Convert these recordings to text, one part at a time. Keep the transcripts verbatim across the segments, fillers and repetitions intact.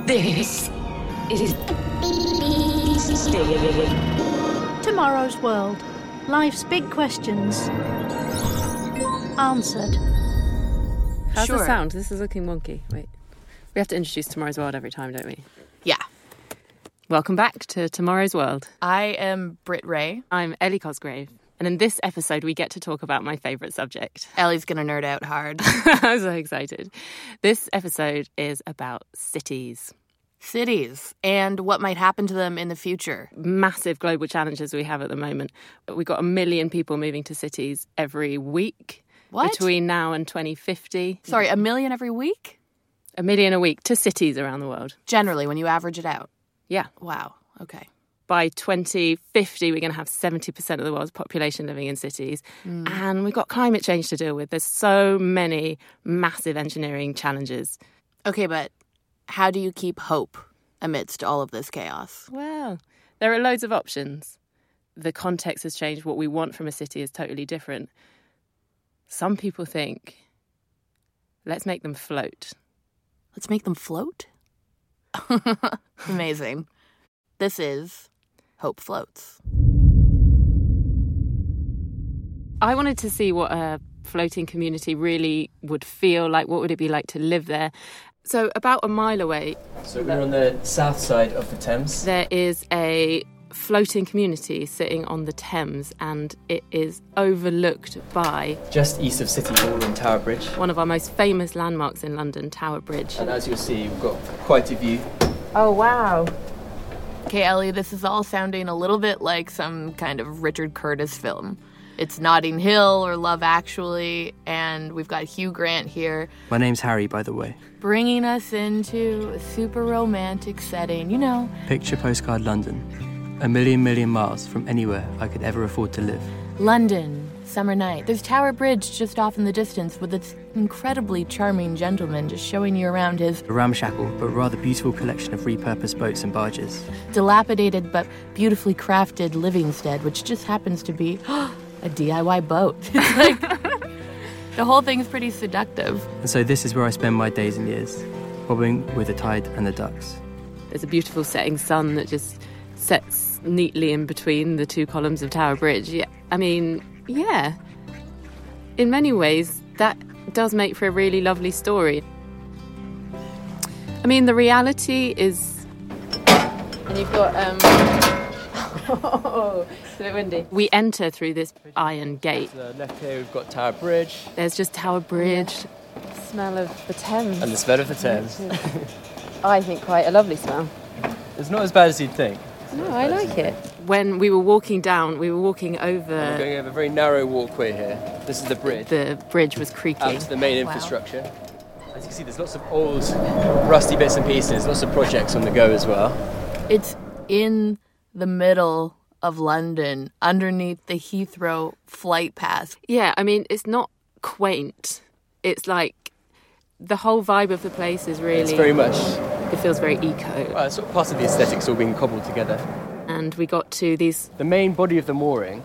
This is Tomorrow's World. Life's big questions. Answered. How's Sure. the sound? This is looking wonky. Wait. We have to introduce Tomorrow's World every time, don't we? Yeah. Welcome back to Tomorrow's World. I am Britt Ray. I'm Ellie Cosgrave. And in this episode, we get to talk about my favourite subject. Ellie's going to nerd out hard. I'm so excited. This episode is about cities. Cities and what might happen to them in the future. Massive global challenges we have at the moment. We've got a million people moving to cities every week. What? Between now and twenty fifty. Sorry, a million every week? A million a week to cities around the world. Generally, when you average it out. Yeah. Wow. Okay. By twenty fifty, we're going to have seventy percent of the world's population living in cities. Mm. And we've got climate change to deal with. There's so many massive engineering challenges. Okay, but how do you keep hope amidst all of this chaos? Well, there are loads of options. The context has changed. What we want from a city is totally different. Some people think, let's make them float. Let's make them float? Amazing. This is Hope Floats. I wanted to see what a floating community really would feel like. What would it be like to live there? So about a mile away... So we're on the south side of the Thames. There is a floating community sitting on the Thames, and it is overlooked by... Just east of City Hall and Tower Bridge. One of our most famous landmarks in London, Tower Bridge. And as you'll see, we've got quite a view. Oh, wow. Okay, Ellie, this is all sounding a little bit like some kind of Richard Curtis film. It's Notting Hill or Love Actually, and we've got Hugh Grant here. My name's Harry, by the way. Bringing us into a super romantic setting, you know. Picture postcard London. A million million miles from anywhere I could ever afford to live. London, summer night. There's Tower Bridge just off in the distance with its incredibly charming gentleman just showing you around his... A ramshackle but rather beautiful collection of repurposed boats and barges. Dilapidated but beautifully crafted Livingstead, which just happens to be a D I Y boat. It's like... the whole thing's pretty seductive. And so this is where I spend my days and years, bobbing with the tide and the ducks. There's a beautiful setting sun that just sets neatly in between the two columns of Tower Bridge. Yeah, I mean, yeah. In many ways, that does make for a really lovely story. I mean, the reality is... And you've got... Um, oh, it's a bit windy. We enter through this iron gate. So left here we've got Tower Bridge. There's just Tower Bridge. Smell of the Thames. And the smell of the Thames. I think quite a lovely smell. It's not as bad as you'd think. No, I like it. When we were walking down, we were walking over... We're going over a very narrow walkway here. This is the bridge. The bridge was creaking. Out to the main Wow. infrastructure. As you can see, there's lots of old, rusty bits and pieces, lots of projects on the go as well. It's in the middle of London, underneath the Heathrow flight path. Yeah, I mean, it's not quaint. It's like the whole vibe of the place is really... It's very much... It feels very eco. Well, it's sort of part of the aesthetics all being cobbled together. And we got to these... The main body of the mooring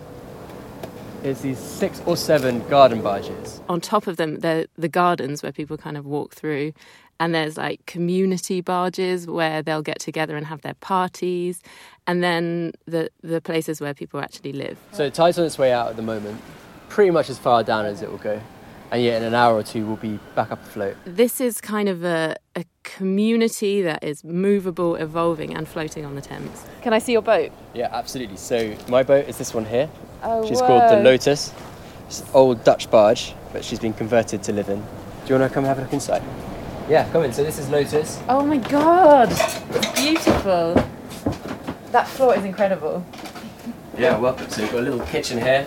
is these six or seven garden barges. On top of them, they're the gardens where people kind of walk through. And there's like community barges where they'll get together and have their parties. And then the, the places where people actually live. So the tide's on its way out at the moment, pretty much as far down as it will go. And yet in an hour or two, we'll be back up afloat. This is kind of a, a community that is movable, evolving and floating on the Thames. Can I see your boat? Yeah, absolutely. So my boat is this one here. Oh, She's called the Lotus. It's an old Dutch barge, but she's been converted to live in. Do you want to come have a look inside? Yeah, come in. So this is Lotus. Oh my God, it's beautiful. That floor is incredible. Yeah, welcome. So we've got a little kitchen here,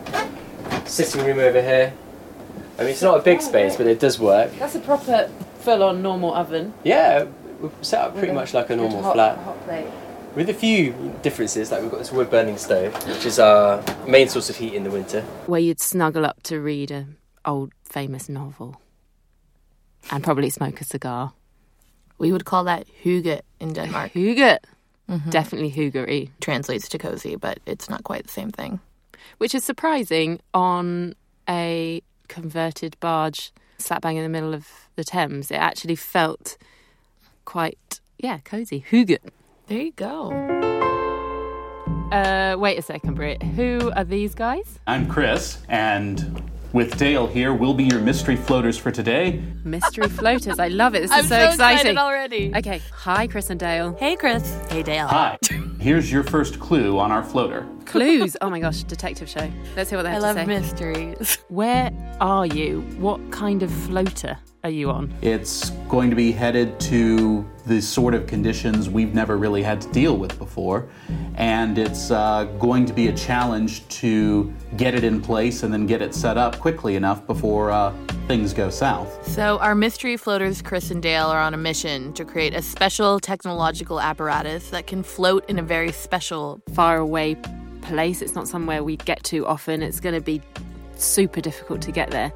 sitting room over here. I mean, it's not a big space, but it does work. That's a proper full-on normal oven. Yeah, we've set up pretty much like a normal hot, flat. Hot plate. With a few differences, like we've got this wood-burning stove, which is our main source of heat in the winter. Where you'd snuggle up to read an old famous novel. And probably smoke a cigar. We would call that hygge in Denmark. Hygge. Mm-hmm. Definitely hygge-y. Translates to cozy, but it's not quite the same thing. Which is surprising on a converted barge slap bang in the middle of the Thames. It actually felt quite yeah, cozy. Hygge. There you go. Uh, wait a second, Britt. Who are these guys? I'm Chris, and with Dale here, we'll be your mystery floaters for today. Mystery floaters. I love it. This I'm is so, so exciting. excited already. Okay. Hi, Chris and Dale. Hey, Chris. Hey, Dale. Hi. Here's your first clue on our floater. Clues. Oh my gosh, detective show. Let's hear what they I have love to say. mysteries. Where are you? What kind of floater are you on? It's going to be headed to the sort of conditions we've never really had to deal with before. And it's uh, going to be a challenge to get it in place and then get it set up quickly enough before uh, things go south. So our mystery floaters, Chris and Dale, are on a mission to create a special technological apparatus that can float in a very special, Far away place. It's not somewhere we get to often. It's going to be super difficult to get there.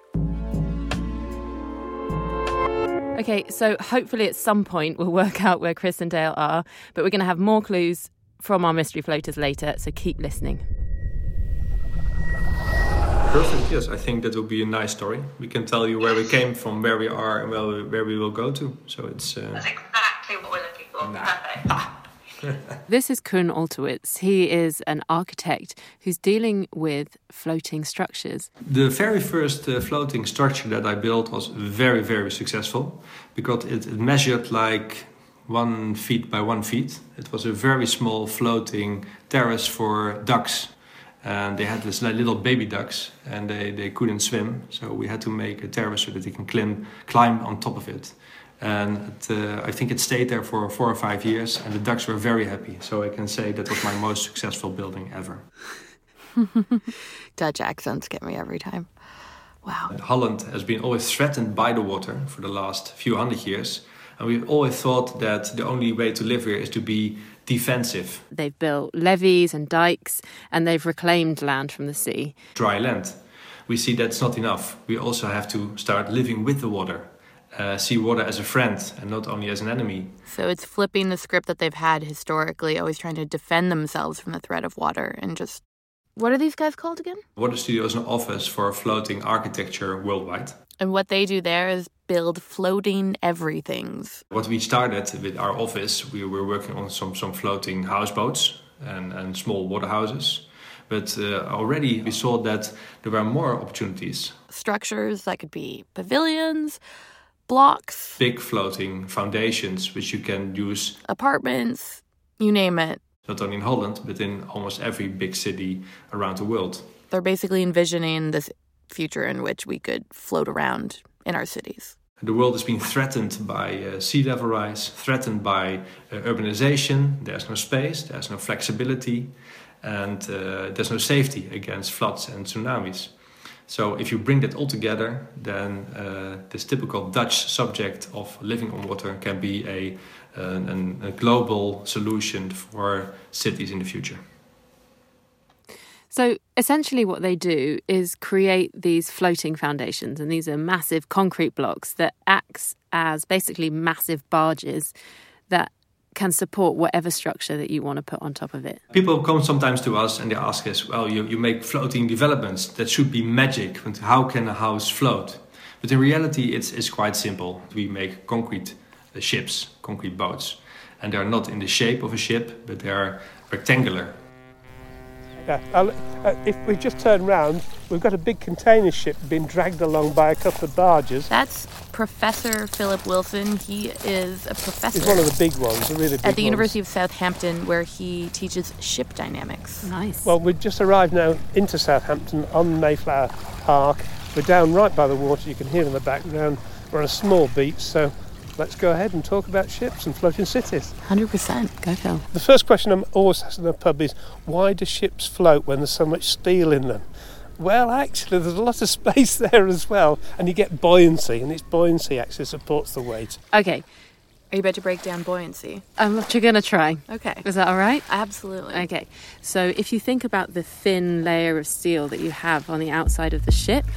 Okay, so hopefully at some point we'll work out where Chris and Dale are, but we're going to have more clues from our mystery floaters later, so keep listening. Perfect, yes. I think that will be a nice story. We can tell you where we came from, where we are, and where we, where we will go to. So it's... Uh... That's exactly what we're looking for. Perfect. This is Koen Oltewitz. He is an architect who's dealing with floating structures. The very first uh, floating structure that I built was very, very successful because it, it measured like one feet by one feet. It was a very small floating terrace for ducks. And they had this like, little baby ducks and they, they couldn't swim. So we had to make a terrace so that they can climb, climb on top of it. And it, uh, I think it stayed there for four or five years and the ducks were very happy. So I can say that was my most successful building ever. Dutch accents get me every time. Wow. Holland has been always threatened by the water for the last few hundred years. And we've always thought that the only way to live here is to be defensive. They've built levees and dikes and they've reclaimed land from the sea. Dry land. We see that's not enough. We also have to start living with the water. Uh, see water as a friend and not only as an enemy. So it's flipping the script that they've had historically, always trying to defend themselves from the threat of water and just... What are these guys called again? Water Studio is an office for floating architecture worldwide. And what they do there is build floating everythings. What we started with our office, we were working on some, some floating houseboats and, and small water houses. But uh, already we saw that there were more opportunities. Structures that could be pavilions, blocks, big floating foundations which you can use. Apartments, you name it. Not only in Holland, but in almost every big city around the world. They're basically envisioning this future in which we could float around in our cities. The world is being threatened by uh, sea level rise, threatened by uh, urbanization. There's no space, there's no flexibility, and uh, there's no safety against floods and tsunamis. So if you bring that all together, then uh, this typical Dutch subject of living on water can be a, uh, a global solution for cities in the future. So essentially what they do is create these floating foundations, and these are massive concrete blocks that acts as basically massive barges that can support whatever structure that you want to put on top of it. People come sometimes to us and they ask us, well, you, you make floating developments, that should be magic. How can a house float? But in reality, it's, it's quite simple. We make concrete uh, ships, concrete boats, and they're not in the shape of a ship, but they are rectangular. Yeah, I'll, uh, if we just turn round, we've got a big container ship being dragged along by a couple of barges. That's Professor Philip Wilson. He is a professor. He's one of the big ones, the really big at the ones. University of Southampton, where he teaches ship dynamics. Nice. Well, we've just arrived now into Southampton on Mayflower Park. We're down right by the water. You can hear in the background. We're on a small beach, so let's go ahead and talk about ships and floating cities. one hundred percent. Go, Phil. The first question I'm always asked in the pub is, why do ships float when there's so much steel in them? Well, actually, there's a lot of space there as well, and you get buoyancy, and it's buoyancy actually supports the weight. Okay. Are you about to break down buoyancy? I'm going to try. Okay. Is that all right? Absolutely. Okay. So if you think about the thin layer of steel that you have on the outside of the ship,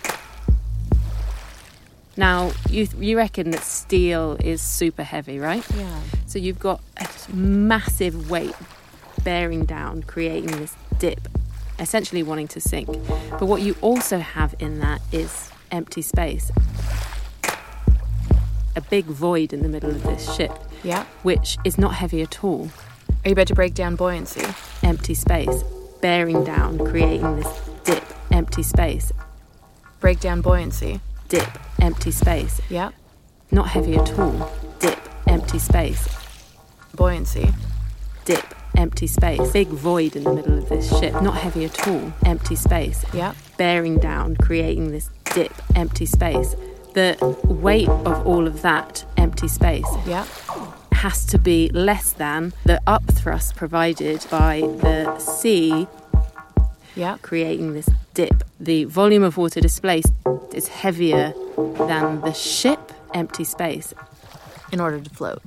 now, you you reckon that steel is super heavy, right? Yeah. So you've got a massive weight bearing down, creating this dip, essentially wanting to sink. But what you also have in that is empty space. a big void in the middle of this ship. Yeah. Which is not heavy at all. Are you about to break down buoyancy? Empty space. Bearing down, creating this dip. Empty space. Break down buoyancy. Dip. Empty space. Yeah. Not heavy at all. Dip. Empty space. Buoyancy. Dip. Empty space. Big void in the middle of this ship. Not heavy at all. Empty space. Yeah. Bearing down, creating this dip. Empty space. The weight of all of that empty space. Yeah. Has to be less than the upthrust provided by the sea. Yeah. Creating this dip. The volume of water displaced is heavier than the ship. Empty space. In order to float.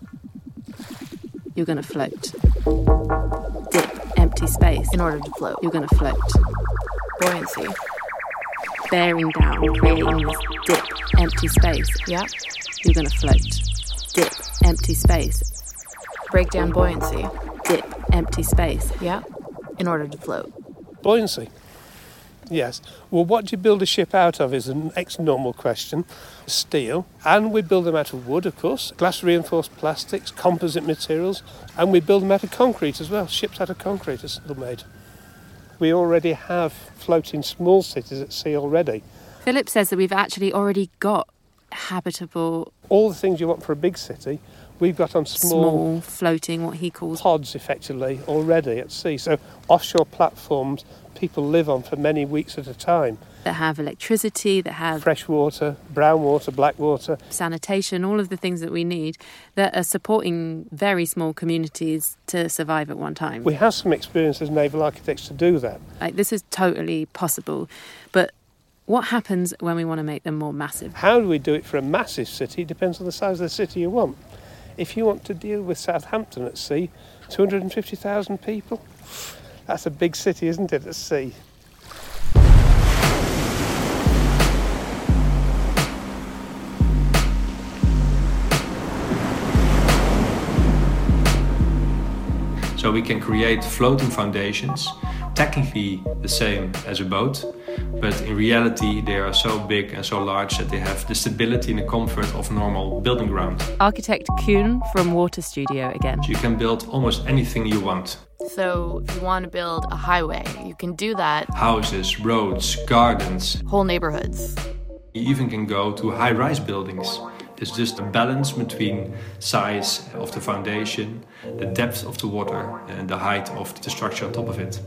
You're going to float. Dip. Empty space. In order to float. You're going to float. Buoyancy. Bearing down, creating this dip. Empty space. Yeah. You're going to float. Dip. Empty space. Break down buoyancy. Dip. Empty space. Yeah. In order to float. Buoyancy. Yes. Well, what do you build a ship out of is an ex-normal question. Steel. And we build them out of wood, of course. Glass-reinforced plastics, composite materials. And we build them out of concrete as well. Ships out of concrete are still made. We already have floating small cities at sea already. Philip says that we've actually already got habitable... All the things you want for a big city, we've got on small... Small, floating, what he calls... Pods, effectively, already at sea. So offshore platforms people live on for many weeks at a time. That have electricity, that have... Fresh water, brown water, black water. Sanitation, all of the things that we need that are supporting very small communities to survive at one time. We have some experience as naval architects to do that. Like, this is totally possible. But what happens when we want to make them more massive? How do we do it for a massive city? It depends on the size of the city you want. If you want to deal with Southampton at sea, two hundred fifty thousand people, that's a big city, isn't it, at sea? So we can create floating foundations, technically the same as a boat, but in reality they are so big and so large that they have the stability and the comfort of normal building ground. Architect Koen from Water Studio again. So you can build almost anything you want. So if you want to build a highway, you can do that. Houses, roads, gardens. Whole neighborhoods. You even can go to high-rise buildings. It's just a balance between size of the foundation, the depth of the water, and the height of the structure on top of it.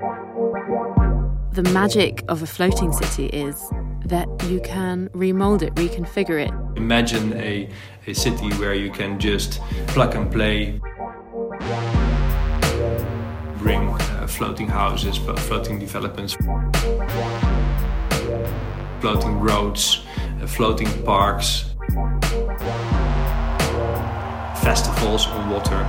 The magic of a floating city is that you can remold it, reconfigure it. Imagine a, a city where you can just plug and play, bring uh, floating houses, floating developments, floating roads, uh, floating parks, festivals on water,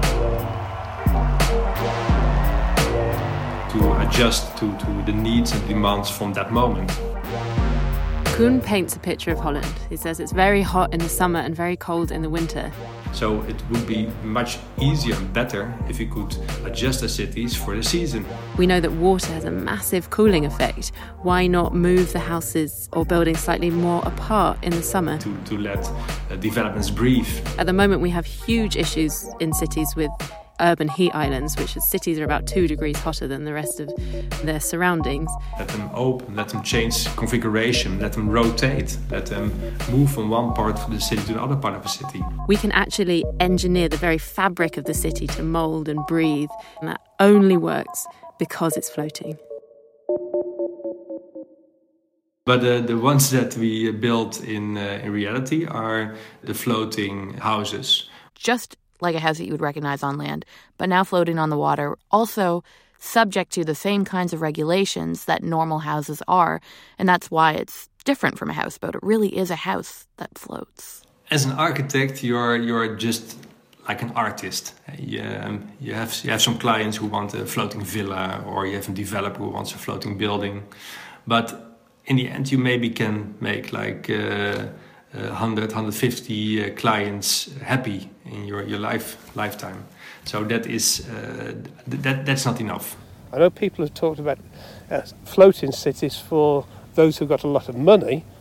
to adjust to, to the needs and demands from that moment. Koen paints a picture of Holland. He says it's very hot in the summer and very cold in the winter. So it would be much easier and better if you could adjust the cities for the season. We know that water has a massive cooling effect. Why not move the houses or buildings slightly more apart in the summer? To, to let uh, developments breathe. At the moment we have huge issues in cities with urban heat islands, which is cities are about two degrees hotter than the rest of their surroundings. Let them open, let them change configuration, let them rotate, let them move from one part of the city to the other part of the city. We can actually engineer the very fabric of the city to mould and breathe, and that only works because it's floating. But uh, the ones that we built in, uh, in reality are the floating houses. Just like a house that you would recognize on land, but now floating on the water, also subject to the same kinds of regulations that normal houses are, and that's why it's different from a houseboat. It really is a house that floats. As an architect, you're you're just like an artist. You, um, you have you have some clients who want a floating villa, or you have a developer who wants a floating building, but in the end, you maybe can make like Uh, Uh, one hundred, one hundred fifty uh, clients happy in your, your life lifetime. So that is uh, th- that that's not enough. I know people have talked about uh, floating cities for those who've got a lot of money,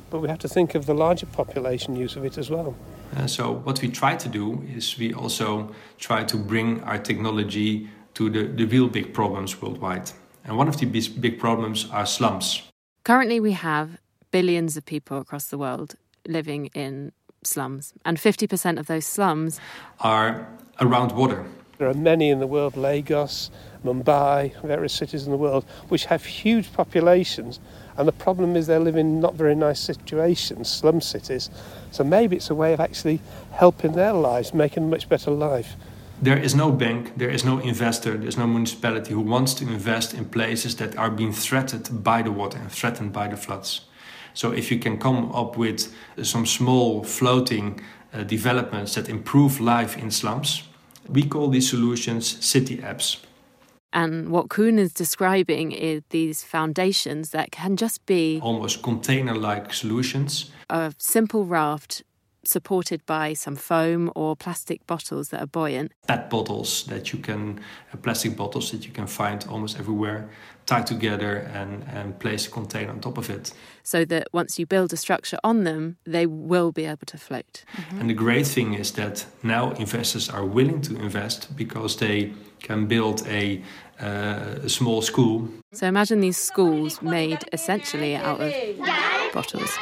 but we have to think of the larger population use of it as well. Uh, so what we try to do is we also try to bring our technology to the, the real big problems worldwide. And one of the big problems are slums. Currently we have billions of people across the world living in slums, and fifty percent of those slums are around water. There are many in the world, Lagos, Mumbai, various cities in the world, which have huge populations, and the problem is they live in not very nice situations, slum cities. So maybe it's a way of actually helping their lives, making a much better life. There is no bank, there is no investor, there's no municipality who wants to invest in places that are being threatened by the water and threatened by the floods. So if you can come up with some small floating uh, developments that improve life in slums, we call these solutions city apps. And what Koen is describing is these foundations that can just be almost container-like solutions. A simple raft supported by some foam or plastic bottles that are buoyant. P E T bottles that you can, uh, plastic bottles that you can find almost everywhere, tied together and, and place a container on top of it. So that once you build a structure on them, they will be able to float. Mm-hmm. And the great thing is that now investors are willing to invest because they can build a, uh, a small school. So imagine these schools made essentially out of bottles.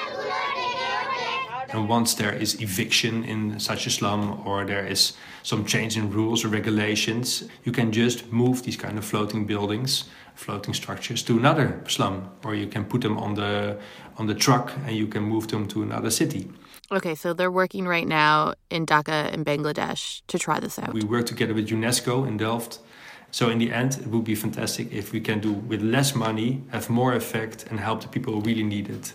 And once there is eviction in such a slum or there is some change in rules or regulations, you can just move these kind of floating buildings, floating structures to another slum, or you can put them on the on the truck and you can move them to another city. Okay, so they're working right now in Dhaka in Bangladesh to try this out. We work together with UNESCO in Delft. So in the end, it would be fantastic if we can do with less money, have more effect and help the people who really need it.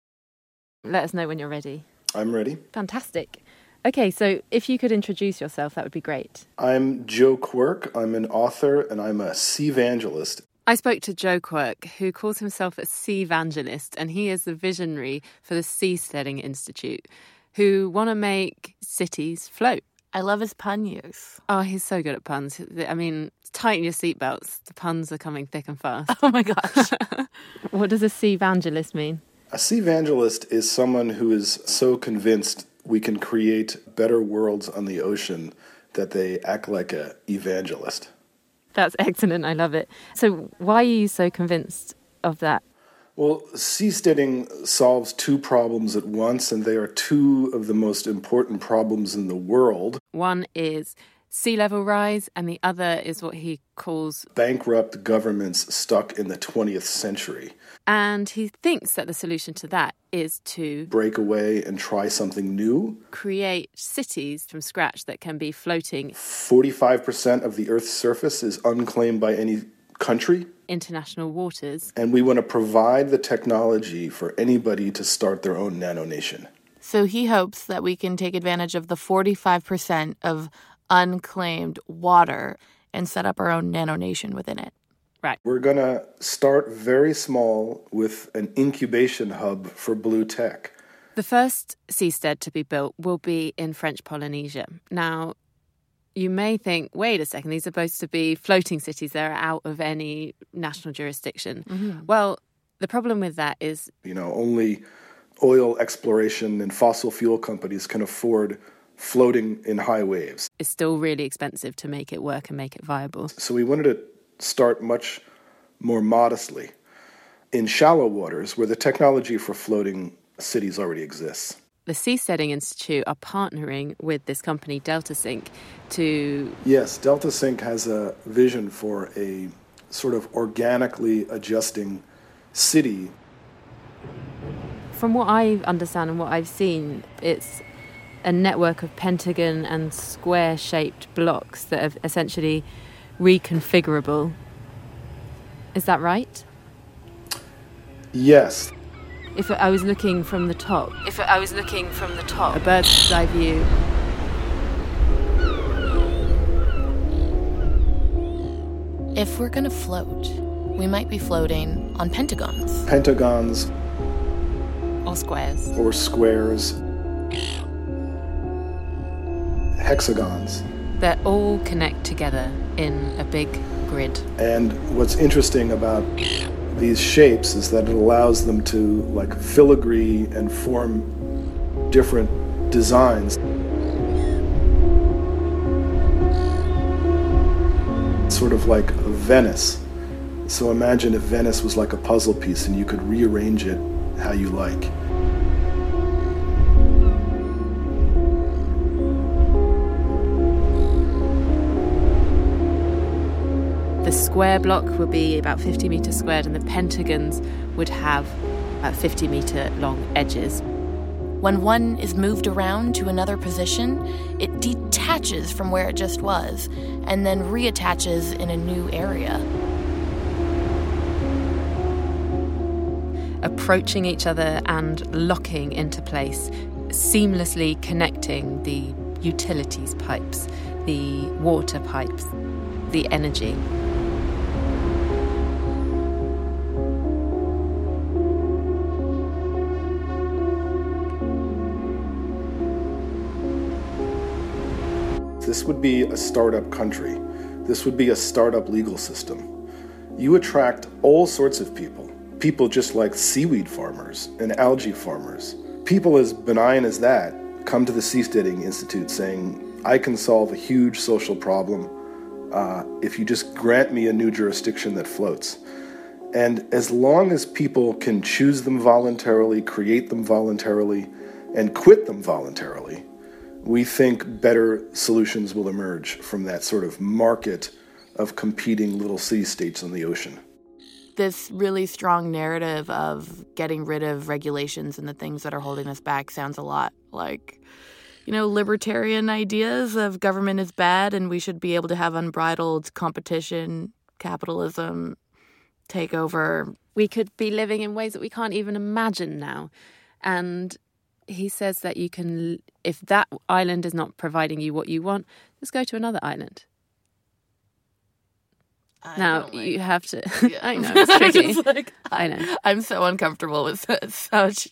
Let us know when you're ready. I'm ready. Fantastic. Okay, so if you could introduce yourself, that would be great. I'm Joe Quirk. I'm an author and I'm a sea-vangelist. I spoke to Joe Quirk, who calls himself a sea-vangelist, and he is the visionary for the Seasteading Institute, who want to make cities float. I love his pun use. Oh, he's so good at puns. I mean, tighten your seatbelts. The puns are coming thick and fast. Oh my gosh. What does a sea-vangelist mean? A sea-vangelist is someone who is so convinced we can create better worlds on the ocean that they act like an evangelist. That's excellent. I love it. So why are you so convinced of that? Well, seasteading solves two problems at once, and they are two of the most important problems in the world. One is sea level rise, and the other is what he calls bankrupt governments stuck in the twentieth century. And he thinks that the solution to that is to break away and try something new. Create cities from scratch that can be floating. forty-five percent of the Earth's surface is unclaimed by any country. International waters. And we want to provide the technology for anybody to start their own nanonation. So he hopes that we can take advantage of the forty-five percent of unclaimed water and set up our own nanonation within it. Right. We're going to start very small with an incubation hub for blue tech. The first seastead to be built will be in French Polynesia. Now, you may think, wait a second, these are supposed to be floating cities. They're out of any national jurisdiction. Mm-hmm. Well, the problem with that is, you know, only oil exploration and fossil fuel companies can afford floating in high waves. It's still really expensive to make it work and make it viable. So we wanted to start much more modestly in shallow waters where the technology for floating cities already exists. The Seasteading Institute are partnering with this company, DeltaSync, to... Yes, DeltaSync has a vision for a sort of organically adjusting city. From what I understand and what I've seen, it's a network of pentagon and square-shaped blocks that are essentially reconfigurable. Is that right? Yes. If I was looking from the top, if I was looking from the top, a bird's eye view. If we're going to float, we might be floating on pentagons. Pentagons. Or squares. Or squares. Hexagons. That all connect together in a big grid. And what's interesting about these shapes is that it allows them to like filigree and form different designs. Sort of like Venice. So imagine if Venice was like a puzzle piece and you could rearrange it how you like. The square block would be about fifty metres squared and the pentagons would have about fifty metre long edges. When one is moved around to another position, it detaches from where it just was and then reattaches in a new area. Approaching each other and locking into place, seamlessly connecting the utilities pipes, the water pipes, the energy. This would be a startup country. This would be a startup legal system. You attract all sorts of people. People just like seaweed farmers and algae farmers. People as benign as that come to the Seasteading Institute saying, I can solve a huge social problem uh, if you just grant me a new jurisdiction that floats. And as long as people can choose them voluntarily, create them voluntarily, and quit them voluntarily, we think better solutions will emerge from that sort of market of competing little city-states on the ocean. This really strong narrative of getting rid of regulations and the things that are holding us back sounds a lot like, you know, libertarian ideas of government is bad and we should be able to have unbridled competition, capitalism, take over. We could be living in ways that we can't even imagine now. And he says that you can, if that island is not providing you what you want, just go to another island. I now, like, you have to... Yeah. I know, it's tricky. like, I know. I'm so uncomfortable with such...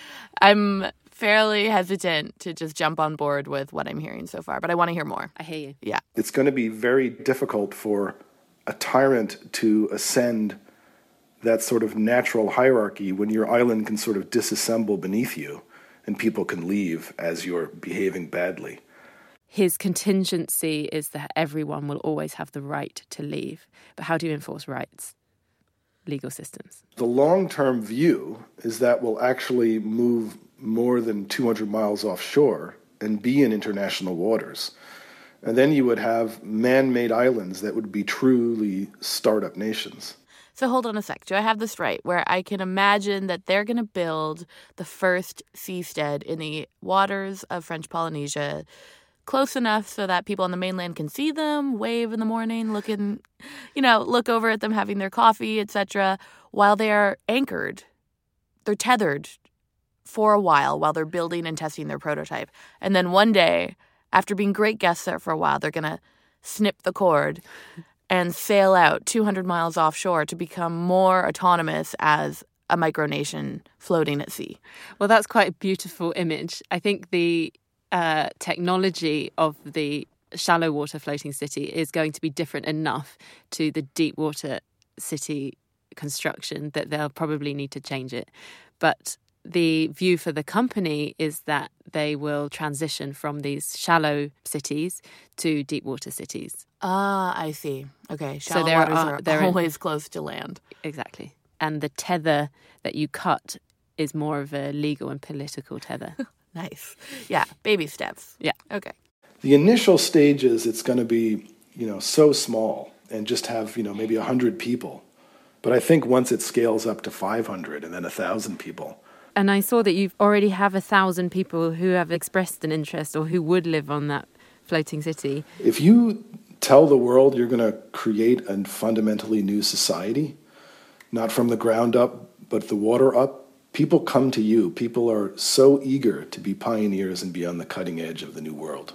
I'm fairly hesitant to just jump on board with what I'm hearing so far, but I want to hear more. I hear you. Yeah. It's going to be very difficult for a tyrant to ascend that sort of natural hierarchy when your island can sort of disassemble beneath you and people can leave as you're behaving badly. His contingency is that everyone will always have the right to leave. But how do you enforce rights? Legal systems. The long-term view is that we'll actually move more than two hundred miles offshore and be in international waters. And then you would have man-made islands that would be truly startup nations. So hold on a sec. Do I have this right? Where I can imagine that they're going to build the first seastead in the waters of French Polynesia, close enough so that people on the mainland can see them, wave in the morning, look in, you know, look over at them having their coffee, et cetera, while they're anchored. They're tethered for a while while they're building and testing their prototype. And then one day, after being great guests there for a while, they're going to snip the cord and sail out two hundred miles offshore to become more autonomous as a micronation floating at sea. Well, that's quite a beautiful image. I think the uh, technology of the shallow water floating city is going to be different enough to the deep water city construction that they'll probably need to change it. But the view for the company is that they will transition from these shallow cities to deep water cities. Ah, I see. Okay, shallow so there waters are, are there always are, close to land. Exactly. And the tether that you cut is more of a legal and political tether. Nice. Yeah, baby steps. Yeah. Okay. The initial stages, it's going to be, you know, so small and just have, you know, maybe one hundred people. But I think once it scales up to five hundred and then one thousand people. And I saw that you already have one thousand people who have expressed an interest or who would live on that floating city. If you tell the world you're going to create a fundamentally new society, not from the ground up, but the water up, people come to you. People are so eager to be pioneers and be on the cutting edge of the new world.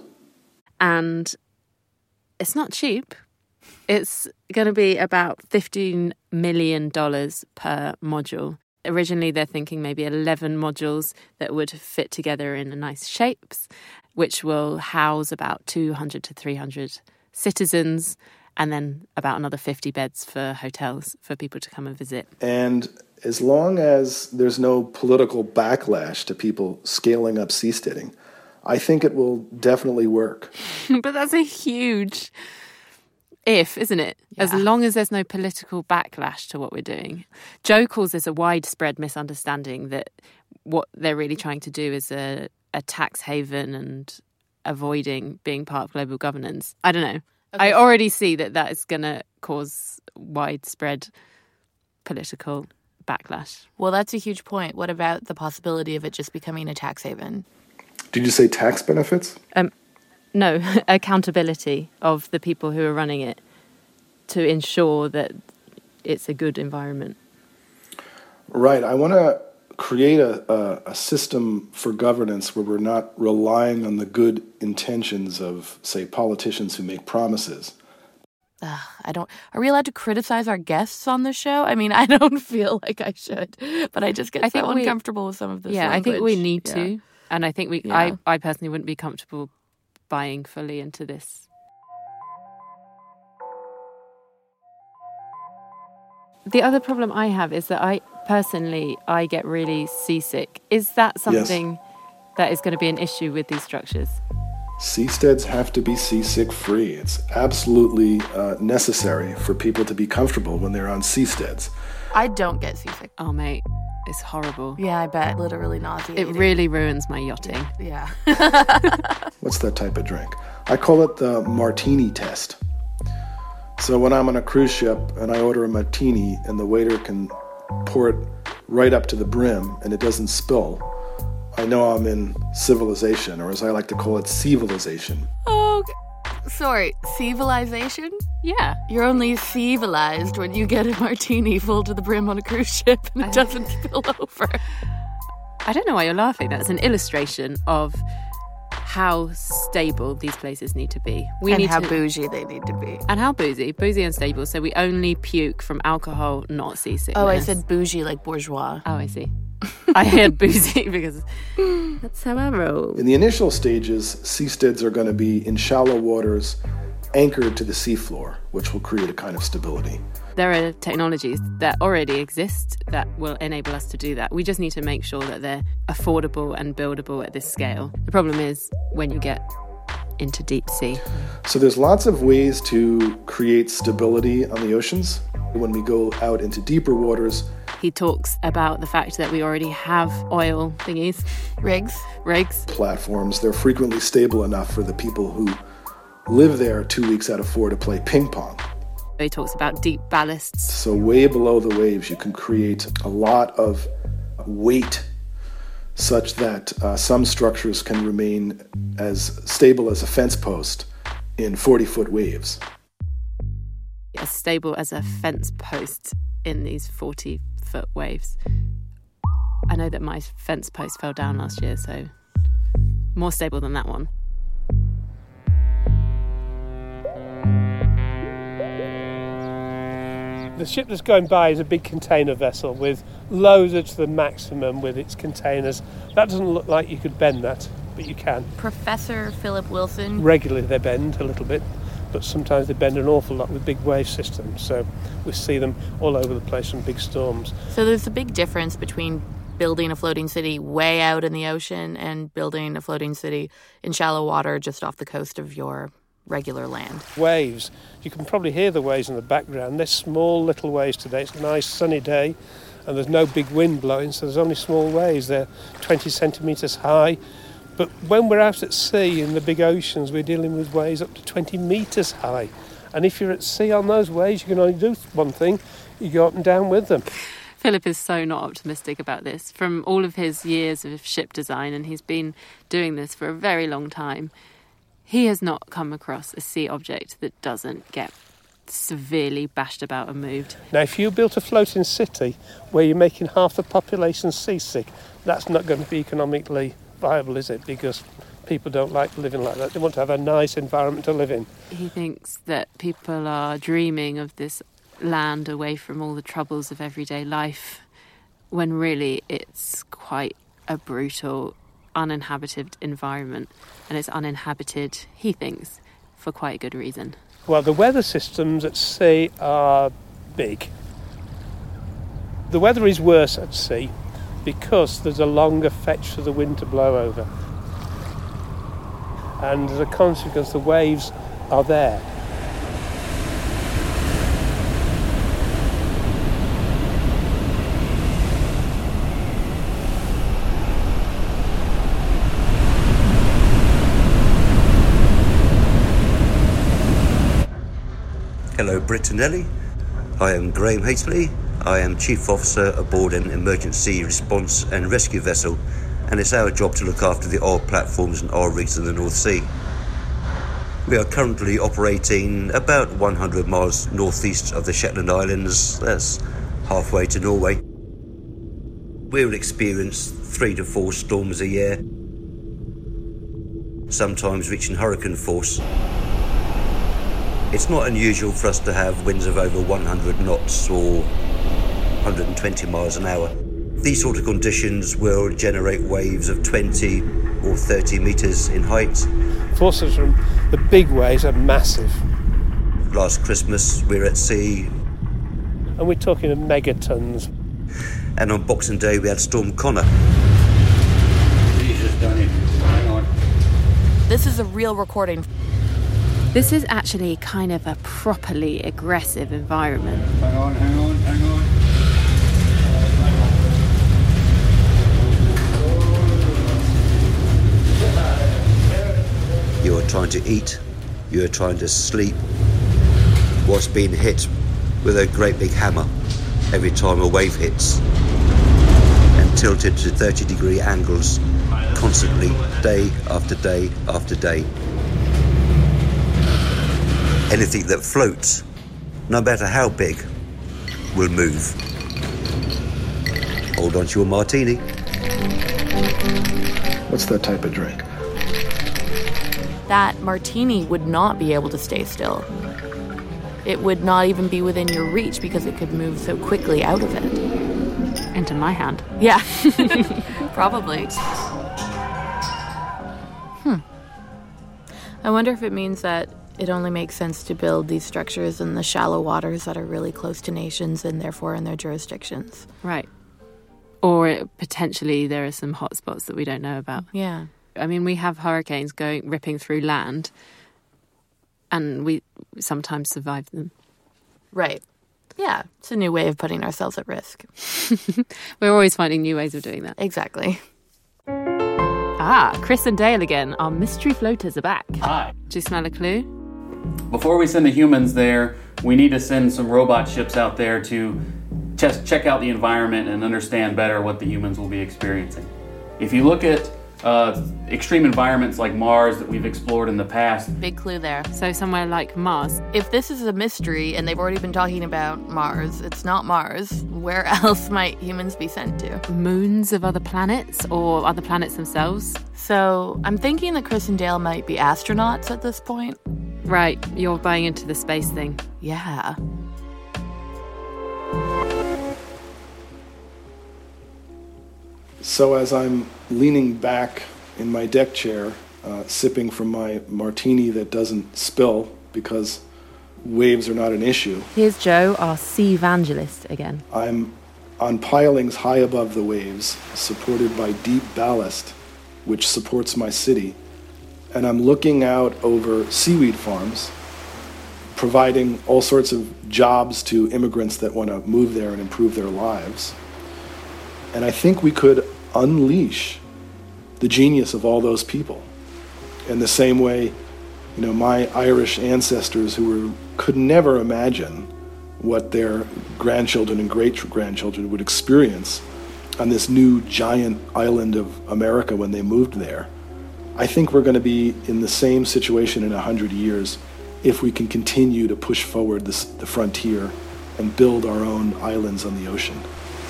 And it's not cheap. It's going to be about fifteen million dollars per module. Originally, they're thinking maybe eleven modules that would fit together in nice shapes, which will house about two hundred to three hundred citizens and then about another fifty beds for hotels for people to come and visit. And as long as there's no political backlash to people scaling up seasteading, I think it will definitely work. But that's a huge if, isn't it? Yeah. As long as there's no political backlash to what we're doing. Joe calls this a widespread misunderstanding that what they're really trying to do is a, a tax haven and avoiding being part of global governance. I don't know. Okay. I already see that that is going to cause widespread political backlash. Well, that's a huge point. What about the possibility of it just becoming a tax haven? Did you say tax benefits? Um, no, accountability of the people who are running it to ensure that it's a good environment. Right. I want to create a, a, a system for governance where we're not relying on the good intentions of, say, politicians who make promises. Uh, I don't. Are we allowed to criticize our guests on the show? I mean, I don't feel like I should, but I just get I so think uncomfortable we, with some of this. Yeah, language. I think we need yeah. to, and I think we. Yeah. I, I personally wouldn't be comfortable buying fully into this. The other problem I have is that I personally I get really seasick. Is that something yes. that is going to be an issue with these structures? Seasteads have to be seasick free. It's absolutely uh, necessary for people to be comfortable when they're on seasteads. I don't get seasick. Oh, mate, it's horrible. Yeah, I bet. Literally nauseating. It really ruins my yachting. Yeah. What's that type of drink? I call it the martini test. So when I'm on a cruise ship and I order a martini and the waiter can pour it right up to the brim and it doesn't spill, I know I'm in civilization, or as I like to call it, civilization. Oh, sorry, civilization? Yeah. You're only civilized when you get a martini full to the brim on a cruise ship and it doesn't spill over. I don't know why you're laughing. That's an illustration of how stable these places need to be. We and need how to, bougie they need to be. And how boozy. Boozy and stable. So we only puke from alcohol, not seasickness. Oh, I said bougie like bourgeois. Oh, I see. I heard boozy because that's how I roll. In the initial stages, seasteads are going to be in shallow waters, anchored to the seafloor, which will create a kind of stability. There are technologies that already exist that will enable us to do that. We just need to make sure that they're affordable and buildable at this scale. The problem is when you get into deep sea. So there's lots of ways to create stability on the oceans. When we go out into deeper waters, he talks about the fact that we already have oil thingies. Rigs. Rigs. Platforms. They're frequently stable enough for the people who live there two weeks out of four to play ping pong. He talks about deep ballasts. So way below the waves, you can create a lot of weight such that uh, some structures can remain as stable as a fence post in forty-foot waves. As stable as a fence post in these forty-foot waves. I know that my fence post fell down last year, so more stable than that one. The ship that's going by is a big container vessel with loaded to the maximum with its containers. That doesn't look like you could bend that, but you can. Professor Philip Wilson. Regularly they bend a little bit, but sometimes they bend an awful lot with big wave systems. So we see them all over the place in big storms. So there's a big difference between building a floating city way out in the ocean and building a floating city in shallow water just off the coast of your regular land. Waves. You can probably hear the waves in the background. They're small little waves today. It's a nice sunny day and there's no big wind blowing, so there's only small waves. They're twenty centimetres high. But when we're out at sea in the big oceans, we're dealing with waves up to twenty metres high. And if you're at sea on those waves, you can only do one thing. You go up and down with them. Philip is so not optimistic about this. From all of his years of ship design, and he's been doing this for a very long time, he has not come across a sea object that doesn't get severely bashed about and moved. Now, if you built a floating city where you're making half the population seasick, that's not going to be economically viable, is it? Because people don't like living like that. They want to have a nice environment to live in. He thinks that people are dreaming of this land away from all the troubles of everyday life, when really it's quite a brutal, uninhabited environment, and it's uninhabited, he thinks, for quite a good reason. Well, the weather systems at sea are big. The weather is worse at sea because there's a longer fetch for the wind to blow over. And as a consequence, the waves are there. Hello, Britanelli. I am Graham Hately. I am Chief Officer aboard an emergency response and rescue vessel, and it's our job to look after the oil platforms and oil rigs in the North Sea. We are currently operating about one hundred miles northeast of the Shetland Islands. That's halfway to Norway. We'll experience three to four storms a year, sometimes reaching hurricane force. It's not unusual for us to have winds of over one hundred knots or one hundred twenty miles an hour. These sort of conditions will generate waves of twenty or thirty metres in height. Forces from the big waves are massive. Last Christmas we were at sea. And we're talking of megatons. And on Boxing Day we had Storm Connor. Jesus done it. Hang on. This is a real recording. This is actually kind of a properly aggressive environment. Hang on, hang on, hang on. You are trying to eat, you are trying to sleep, whilst being hit with a great big hammer every time a wave hits, and tilted to thirty degree angles constantly, day after day after day. Anything that floats, no matter how big, will move. Hold on to your martini. What's that type of drink? That martini would not be able to stay still. It would not even be within your reach because it could move so quickly out of it. Into my hand. Yeah, probably. Hmm. I wonder if it means that it only makes sense to build these structures in the shallow waters that are really close to nations and therefore in their jurisdictions. Right. Or it, potentially there are some hotspots that we don't know about. Yeah. I mean, we have hurricanes going ripping through land, and we sometimes survive them. Right. Yeah, it's a new way of putting ourselves at risk. We're always finding new ways of doing that. Exactly. Ah, Chris and Dale again. Our mystery floaters are back. Hi. Do you smell a clue? Before we send the humans there, we need to send some robot ships out there to just check out the environment and understand better what the humans will be experiencing. If you look at uh, extreme environments like Mars that we've explored in the past. Big clue there. So somewhere like Mars. If this is a mystery and they've already been talking about Mars, it's not Mars. Where else might humans be sent to? Moons of other planets or other planets themselves. So I'm thinking that Chris and Dale might be astronauts at this point. Right, you're buying into the space thing. Yeah. So as I'm leaning back in my deck chair, uh, sipping from my martini that doesn't spill because waves are not an issue. Here's Joe, our sea evangelist again. I'm on pilings high above the waves, supported by deep ballast, which supports my city. And I'm looking out over seaweed farms, providing all sorts of jobs to immigrants that want to move there and improve their lives. And I think we could unleash the genius of all those people. In the same way, you know, my Irish ancestors who were, could never imagine what their grandchildren and great-grandchildren would experience on this new giant island of America when they moved there. I think we're going to be in the same situation in a hundred years if we can continue to push forward this, the frontier and build our own islands on the ocean.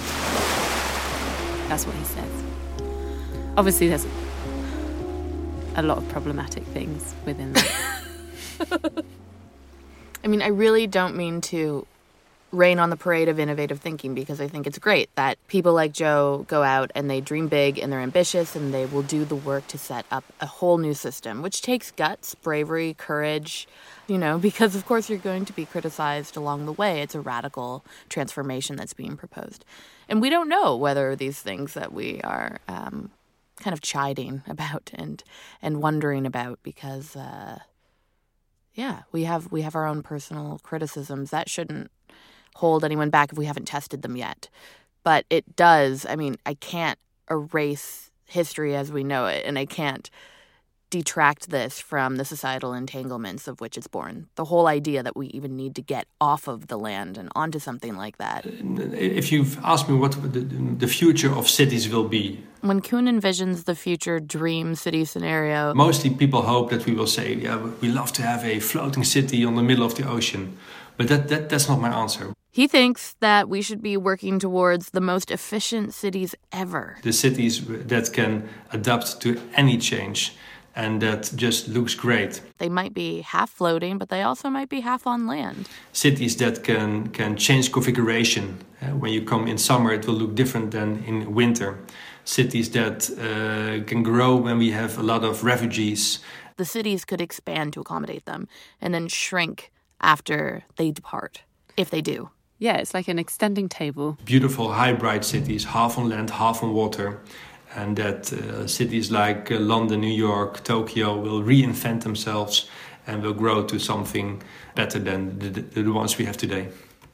That's what he says. Obviously, there's a lot of problematic things within that. I mean, I really don't mean to rain on the parade of innovative thinking, because I think it's great that people like Joe go out and they dream big and they're ambitious and they will do the work to set up a whole new system, which takes guts, bravery, courage, you know, because of course you're going to be criticized along the way. It's a radical transformation that's being proposed. And we don't know whether these things that we are um, kind of chiding about and and wondering about, because, uh, yeah, we have we have our own personal criticisms. That shouldn't hold anyone back if we haven't tested them yet. But it does. I mean, I can't erase history as we know it, and I can't detract this from the societal entanglements of which it's born. The whole idea that we even need to get off of the land and onto something like that. If you've asked me what the, the future of cities will be, when Kuhn envisions the future dream city scenario, mostly people hope that we will say, yeah, we love to have a floating city on the middle of the ocean. But that, that that's not my answer. He thinks that we should be working towards the most efficient cities ever. The cities that can adapt to any change and that just looks great. They might be half floating, but they also might be half on land. Cities that can, can change configuration. Uh, when you come in summer, it will look different than in winter. Cities that uh, can grow when we have a lot of refugees. The cities could expand to accommodate them and then shrink after they depart, if they do. Yeah, it's like an extending table. Beautiful hybrid cities, half on land, half on water. And that uh, cities like uh, London, New York, Tokyo will reinvent themselves and will grow to something better than the, the, the ones we have today.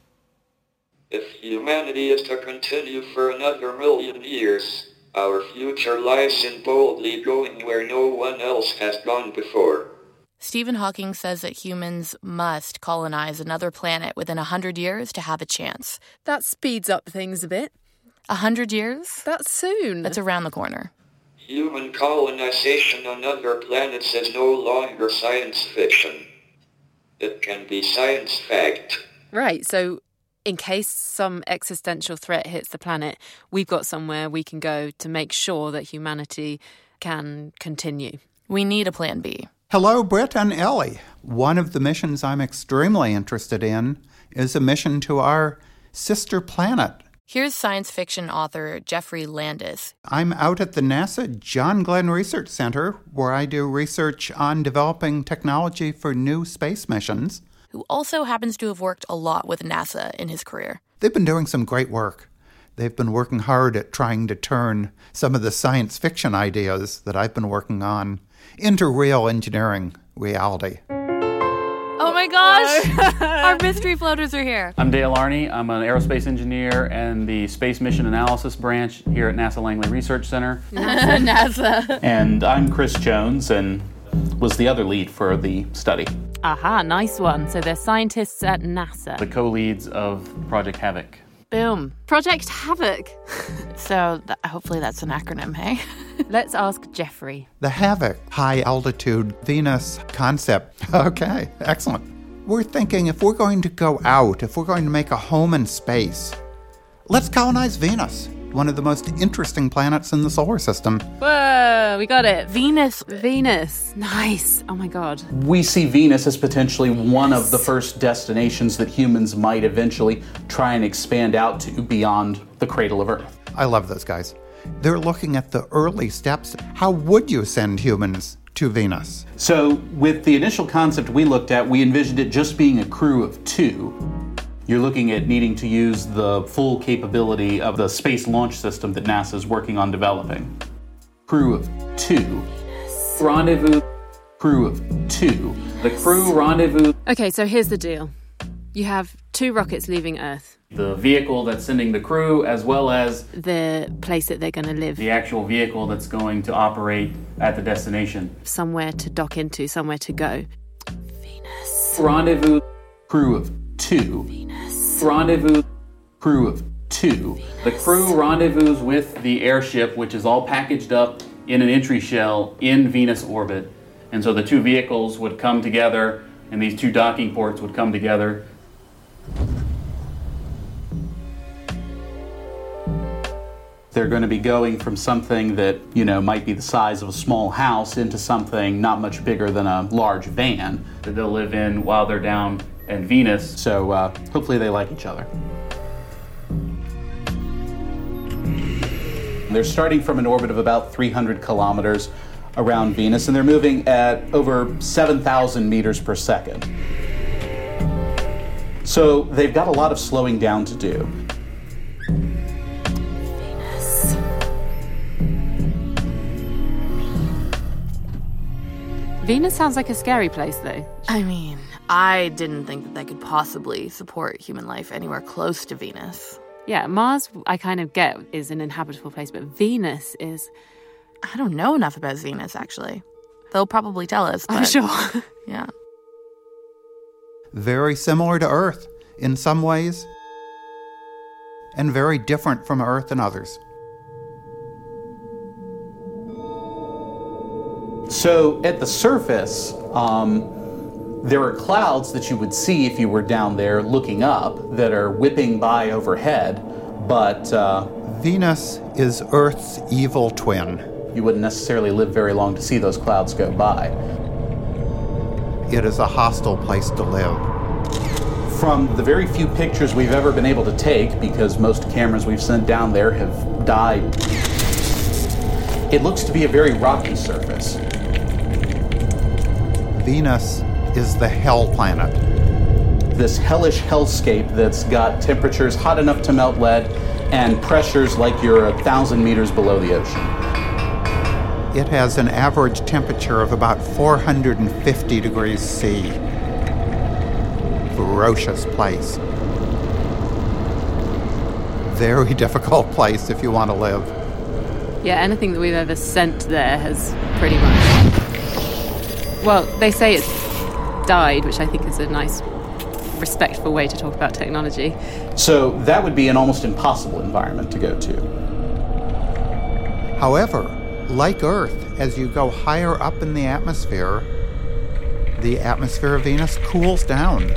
If humanity is to continue for another million years, our future lies in boldly going where no one else has gone before. Stephen Hawking says that humans must colonize another planet within a hundred years to have a chance. That speeds up things a bit. A hundred years? That's soon. That's around the corner. Human colonization on other planets is no longer science fiction. It can be science fact. Right, so in case some existential threat hits the planet, we've got somewhere we can go to make sure that humanity can continue. We need a plan B. Hello, Britt and Ellie. One of the missions I'm extremely interested in is a mission to our sister planet. Here's science fiction author Jeffrey Landis. I'm out at the NASA John Glenn Research Center, where I do research on developing technology for new space missions. Who also happens to have worked a lot with NASA in his career. They've been doing some great work. They've been working hard at trying to turn some of the science fiction ideas that I've been working on into real engineering reality. Oh my gosh! Our mystery floaters are here. I'm Dale Arney. I'm an aerospace engineer and the Space Mission Analysis branch here at NASA Langley Research Center. NASA. And I'm Chris Jones and was the other lead for the study. Aha, nice one. So they're scientists at NASA. The co-leads of Project Havoc. Boom. Project Havoc. So th- hopefully that's an acronym, hey? Let's ask Jeffrey. The Havoc high-altitude Venus concept. Okay, excellent. We're thinking if we're going to go out, if we're going to make a home in space, let's colonize Venus, one of the most interesting planets in the solar system. Whoa, we got it. Venus. Venus. Nice. Oh my God. We see Venus as potentially one of the first destinations that humans might eventually try and expand out to beyond the cradle of Earth. I love those guys. They're looking at the early steps. How would you send humans to Venus? So with the initial concept we looked at, we envisioned it just being a crew of two. You're looking at needing to use the full capability of the Space Launch System that NASA is working on developing. Crew of two. Rendezvous. Crew of two. The crew rendezvous. Okay, so here's the deal. You have two rockets leaving Earth. The vehicle that's sending the crew, as well as the place that they're going to live. The actual vehicle that's going to operate at the destination. Somewhere to dock into, somewhere to go. Venus. Rendezvous. Crew of two. Venus. Rendezvous. Crew of two. Venus. The crew rendezvous with the airship, which is all packaged up in an entry shell in Venus orbit. And so the two vehicles would come together, and these two docking ports would come together. They're going to be going from something that, you know, might be the size of a small house into something not much bigger than a large van. That they'll live in while they're down and Venus. So uh, hopefully they like each other. They're starting from an orbit of about three hundred kilometers around Venus, and they're moving at over seven thousand meters per second. So they've got a lot of slowing down to do. Venus. Venus sounds like a scary place, though. I mean, I didn't think that they could possibly support human life anywhere close to Venus. Yeah, Mars, I kind of get, is an inhabitable place, but Venus is... I don't know enough about Venus, actually. They'll probably tell us, but... I'm sure. Yeah. Very similar to Earth in some ways, and very different from Earth in others. So at the surface, um, there are clouds that you would see if you were down there looking up that are whipping by overhead, but... Uh, Venus is Earth's evil twin. You wouldn't necessarily live very long to see those clouds go by. It is a hostile place to live. From the very few pictures we've ever been able to take, because most cameras we've sent down there have died, it looks to be a very rocky surface. Venus is the hell planet. This hellish hellscape that's got temperatures hot enough to melt lead and pressures like you're a thousand meters below the ocean. It has an average temperature of about four hundred fifty degrees C. Ferocious place. Very difficult place if you want to live. Yeah, anything that we've ever sent there has pretty much... Well, they say it's died, which I think is a nice, respectful way to talk about technology. So that would be an almost impossible environment to go to. However, like Earth, as you go higher up in the atmosphere, the atmosphere of Venus cools down.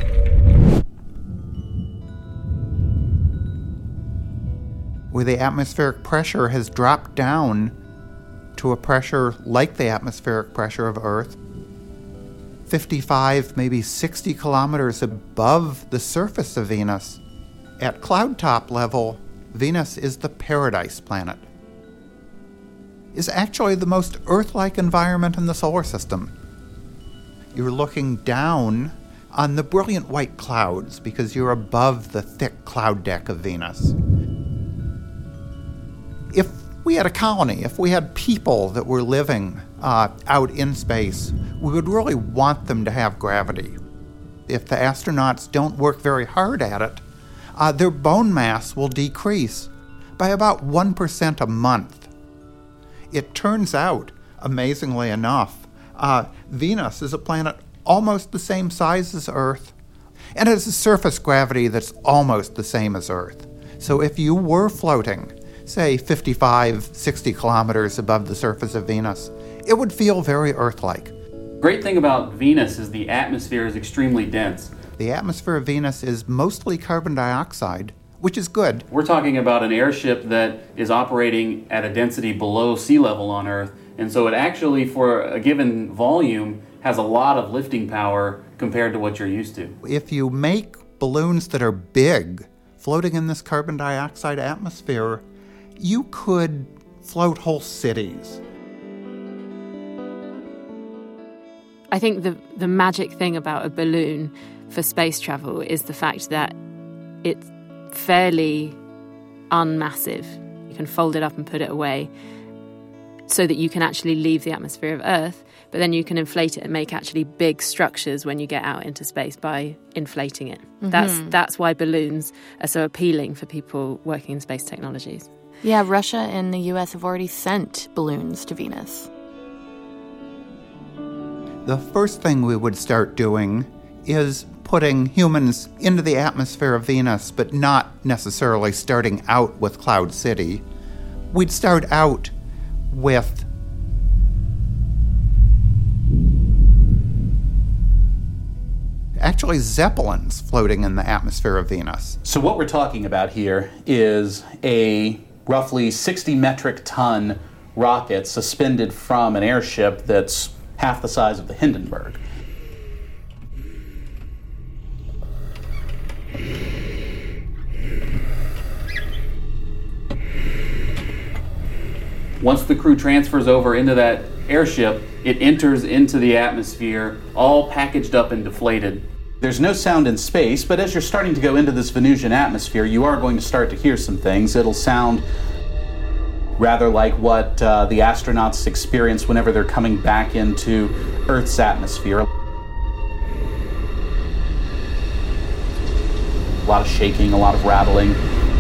Where the atmospheric pressure has dropped down to a pressure like the atmospheric pressure of Earth, fifty-five, maybe sixty kilometers above the surface of Venus. At cloud top level, Venus is the paradise planet. Is actually the most Earth-like environment in the solar system. You're looking down on the brilliant white clouds because you're above the thick cloud deck of Venus. If we had a colony, if we had people that were living uh, out in space, we would really want them to have gravity. If the astronauts don't work very hard at it, uh, their bone mass will decrease by about one percent a month. It turns out, amazingly enough, uh, Venus is a planet almost the same size as Earth, and it has a surface gravity that's almost the same as Earth. So if you were floating, say fifty-five, sixty kilometers above the surface of Venus, it would feel very Earth-like. Great thing about Venus is the atmosphere is extremely dense. The atmosphere of Venus is mostly carbon dioxide, which is good. We're talking about an airship that is operating at a density below sea level on Earth, and so it actually, for a given volume, has a lot of lifting power compared to what you're used to. If you make balloons that are big, floating in this carbon dioxide atmosphere, you could float whole cities. I think the the magic thing about a balloon for space travel is the fact that it's fairly unmassive. You can fold it up and put it away so that you can actually leave the atmosphere of Earth, but then you can inflate it and make actually big structures when you get out into space by inflating it. Mm-hmm. That's that's why balloons are so appealing for people working in space technologies. Yeah, Russia and the U S have already sent balloons to Venus. The first thing we would start doing is putting humans into the atmosphere of Venus, but not necessarily starting out with Cloud City. We'd start out with actually Zeppelins floating in the atmosphere of Venus. So what we're talking about here is a roughly sixty metric ton rocket suspended from an airship that's half the size of the Hindenburg. Once the crew transfers over into that airship, it enters into the atmosphere, all packaged up and deflated. There's no sound in space, but as you're starting to go into this Venusian atmosphere, you are going to start to hear some things. It'll sound rather like what uh, the astronauts experience whenever they're coming back into Earth's atmosphere. A lot of shaking, a lot of rattling.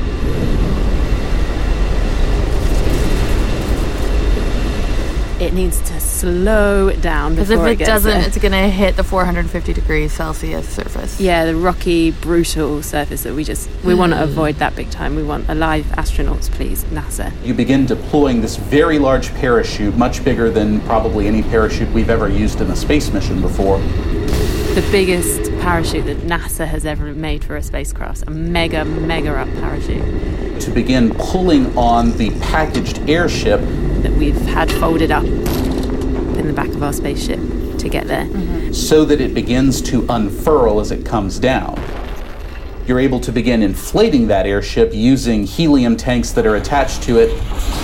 It needs to slow down Because before if it, it gets doesn't, there. it's going to hit the four hundred fifty degrees Celsius surface. Yeah, the rocky, brutal surface that we just, we want to avoid that big time. We want alive astronauts, please, NASA. You begin deploying this very large parachute, much bigger than probably any parachute we've ever used in a space mission before. The biggest parachute that NASA has ever made for a spacecraft, a mega, mega up parachute. To begin pulling on the packaged airship that we've had folded up in the back of our spaceship to get there. Mm-hmm. So that it begins to unfurl as it comes down. You're able to begin inflating that airship using helium tanks that are attached to it.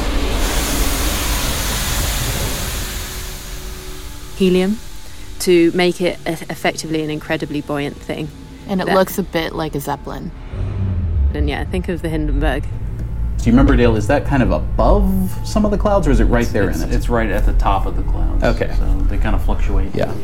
Helium to make it effectively an incredibly buoyant thing. And it that, looks a bit like a Zeppelin. And yeah, think of the Hindenburg. Do you remember, Dale, is that kind of above some of the clouds, or is it right there it's, in it? It's right at the top of the clouds. Okay. So they kind of fluctuate. Yeah.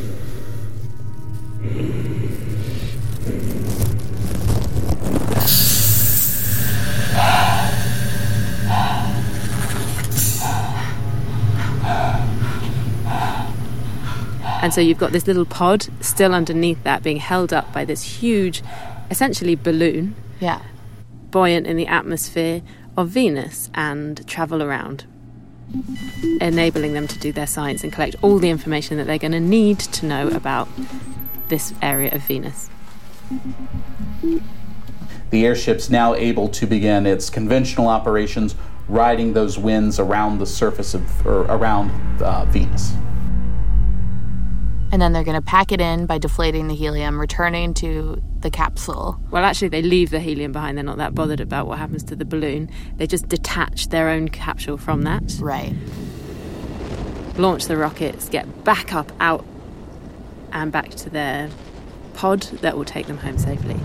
And so you've got this little pod still underneath that being held up by this huge, essentially balloon. Yeah. Buoyant in the atmosphere of Venus and travel around, enabling them to do their science and collect all the information that they're going to need to know about this area of Venus. The airship's now able to begin its conventional operations, riding those winds around the surface of, or around uh, Venus. And then they're going to pack it in by deflating the helium, returning to the capsule. Well, actually, they leave the helium behind. They're not that bothered about what happens to the balloon. They just detach their own capsule from that. Right. Launch the rockets, get back up, out, and back to their pod that will take them home safely.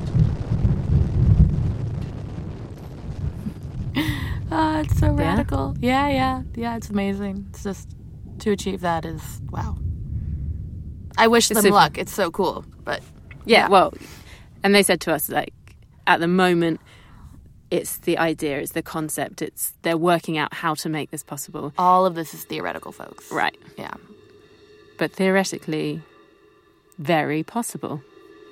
Oh, it's so radical. Yeah, yeah, yeah, it's amazing. It's just, to achieve that is, wow. I wish them super. luck. It's so cool, but... Yeah, yeah, well, and they said to us, like, at the moment, it's the idea, it's the concept, it's they're working out how to make this possible. All of this is theoretical, folks. Right. Yeah. But theoretically, very possible.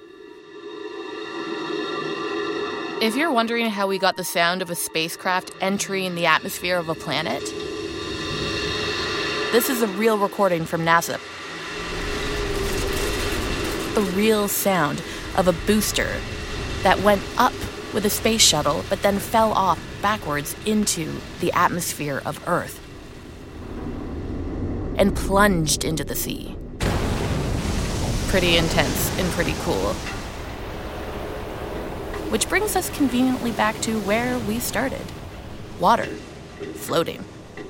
If you're wondering how we got the sound of a spacecraft entering the atmosphere of a planet, this is a real recording from NASA. The real sound of a booster that went up with a space shuttle but then fell off backwards into the atmosphere of Earth and plunged into the sea. Pretty intense and pretty cool. Which brings us conveniently back to where we started. Water. Floating.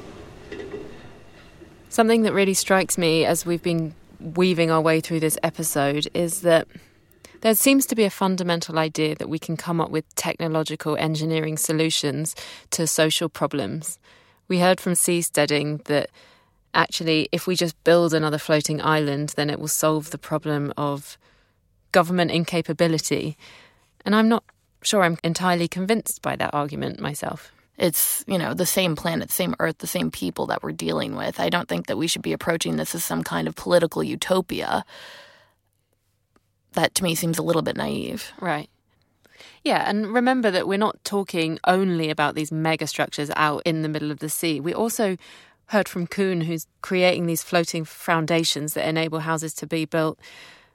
Something that really strikes me as we've been weaving our way through this episode is that there seems to be a fundamental idea that we can come up with technological engineering solutions to social problems. We heard from Seasteading that actually if we just build another floating island, then it will solve the problem of government incapability. And I'm not sure I'm entirely convinced by that argument myself. It's, you know, the same planet, same Earth, the same people that we're dealing with. I don't think that we should be approaching this as some kind of political utopia. That, to me, seems a little bit naive. Right. Yeah, and remember that we're not talking only about these mega structures out in the middle of the sea. We also heard from Kuhn, who's creating these floating foundations that enable houses to be built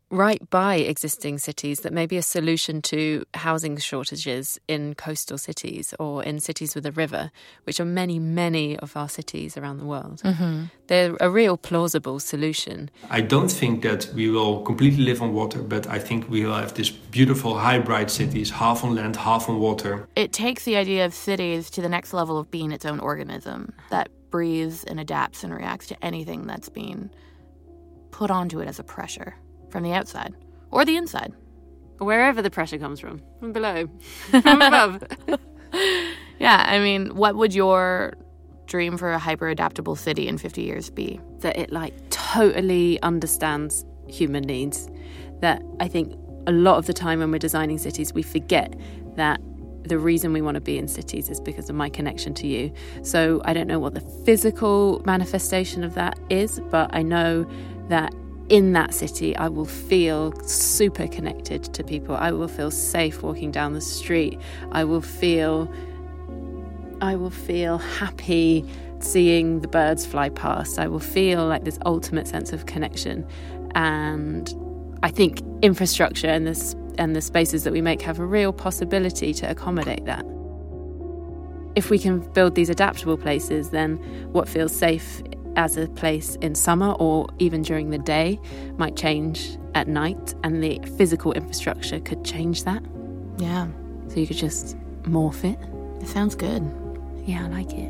right by existing cities that may be a solution to housing shortages in coastal cities or in cities with a river, which are many, many of our cities around the world. Mm-hmm. They're a real plausible solution. I don't think that we will completely live on water, but I think we will have this beautiful hybrid cities, half on land, half on water. It takes the idea of cities to the next level of being its own organism that breathes and adapts and reacts to anything that's being put onto it as a pressure. From the outside or the inside. Wherever the pressure comes from. From below. From above. Yeah, I mean, what would your dream for a hyper-adaptable city in fifty years be? That it, like, totally understands human needs. That I think a lot of the time when we're designing cities, we forget that the reason we want to be in cities is because of my connection to you. So I don't know what the physical manifestation of that is, but I know that in that city, I will feel super connected to people. I will feel safe walking down the street. I will feel, I will feel happy seeing the birds fly past. I will feel like this ultimate sense of connection. And I think infrastructure and this and the spaces that we make have a real possibility to accommodate that. If we can build these adaptable places, then what feels safe as a place in summer or even during the day might change at night, and the physical infrastructure could change that. Yeah. So you could just morph it. It sounds good. Yeah, I like it.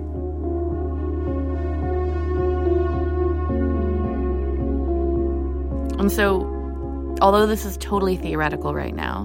And so, although this is totally theoretical right now,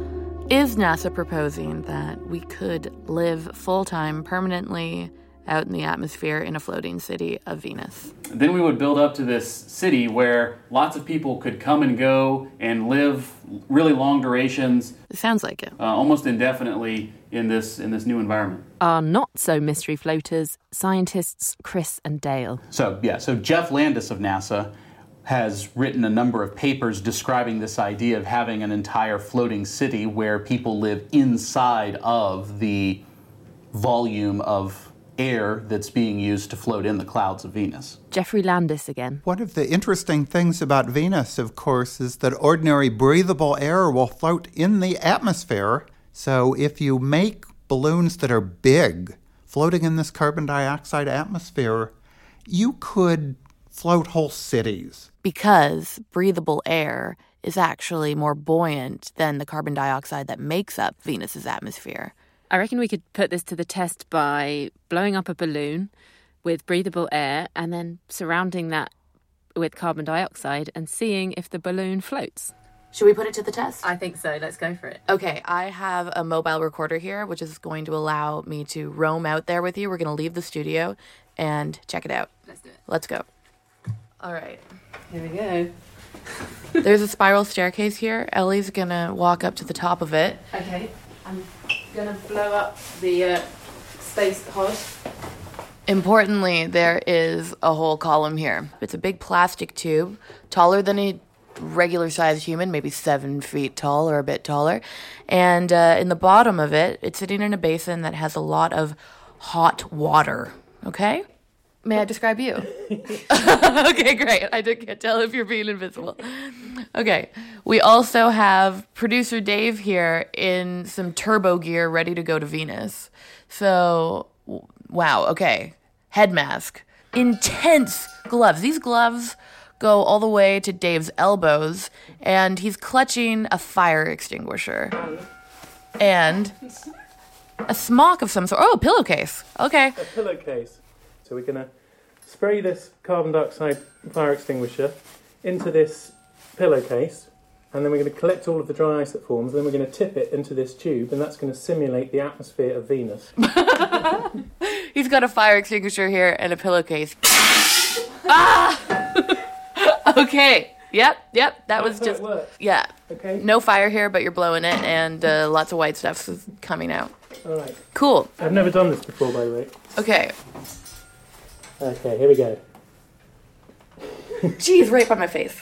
is NASA proposing that we could live full-time permanently out in the atmosphere in a floating city of Venus? Then we would build up to this city where lots of people could come and go and live really long durations. It sounds like it. Uh, almost indefinitely in this in this new environment. Our not-so-mystery floaters, scientists Chris and Dale. So, yeah, so Jeff Landis of NASA has written a number of papers describing this idea of having an entire floating city where people live inside of the volume of air that's being used to float in the clouds of Venus. Jeffrey Landis again. One of the interesting things about Venus, of course, is that ordinary breathable air will float in the atmosphere. So if you make balloons that are big, floating in this carbon dioxide atmosphere, you could float whole cities. Because breathable air is actually more buoyant than the carbon dioxide that makes up Venus's atmosphere. I reckon we could put this to the test by blowing up a balloon with breathable air and then surrounding that with carbon dioxide and seeing if the balloon floats. Should we put it to the test? I think so. Let's go for it. Okay, I have a mobile recorder here, which is going to allow me to roam out there with you. We're going to leave the studio and check it out. Let's do it. Let's go. All right. Here we go. There's a spiral staircase here. Ellie's going to walk up to the top of it. Okay. I'm going to blow up the uh, space pod. Importantly, there is a whole column here. It's a big plastic tube, taller than a regular-sized human, maybe seven feet tall or a bit taller. And uh, in the bottom of it, it's sitting in a basin that has a lot of hot water. Okay? May I describe you? Okay, great. I just can't tell if you're being invisible. Okay. We also have producer Dave here in some turbo gear ready to go to Venus. So, wow, okay. Head mask. Intense gloves. These gloves go all the way to Dave's elbows, and he's clutching a fire extinguisher. And a smock of some sort. Oh, a pillowcase. Okay. A pillowcase. So we're going to spray this carbon dioxide fire extinguisher into this pillowcase, and then we're going to collect all of the dry ice that forms, and then we're going to tip it into this tube, and that's going to simulate the atmosphere of Venus. He's got a fire extinguisher here and a pillowcase. Ah! Okay. Yep, yep, that was just... Yeah. Okay. No fire here, but you're blowing it, and uh, lots of white stuff is coming out. All right. Cool. I've never done this before, by the way. Okay. Okay, here we go. Jeez, right by my face.